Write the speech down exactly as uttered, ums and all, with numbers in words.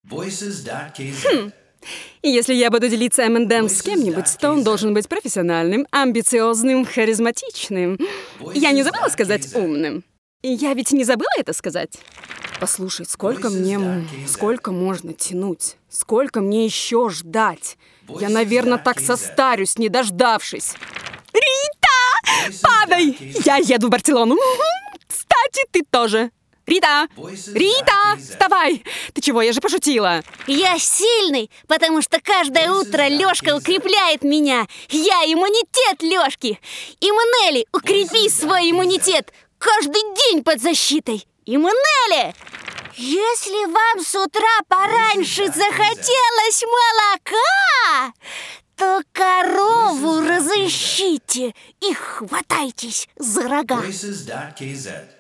Хм. И если я буду делиться эм энд эм с кем-нибудь, то он должен быть профессиональным, амбициозным, харизматичным. Я не забыла сказать умным. И я ведь не забыла это сказать. Послушай, сколько мне... Сколько можно тянуть? Сколько мне еще ждать? Я, наверное, так состарюсь, не дождавшись. Рита! Падай! Я еду в Барселону. Кстати, ты тоже. Рита! Рита! Вставай! Ты чего? Я же пошутила. Я сильный, потому что каждое утро Лёшка укрепляет меня. Я иммунитет Лёшки. Иммунели, укрепи свой иммунитет. Каждый день под защитой. Иммунели! Если вам с утра пораньше захотелось молока, то корову разыщите и хватайтесь за рога.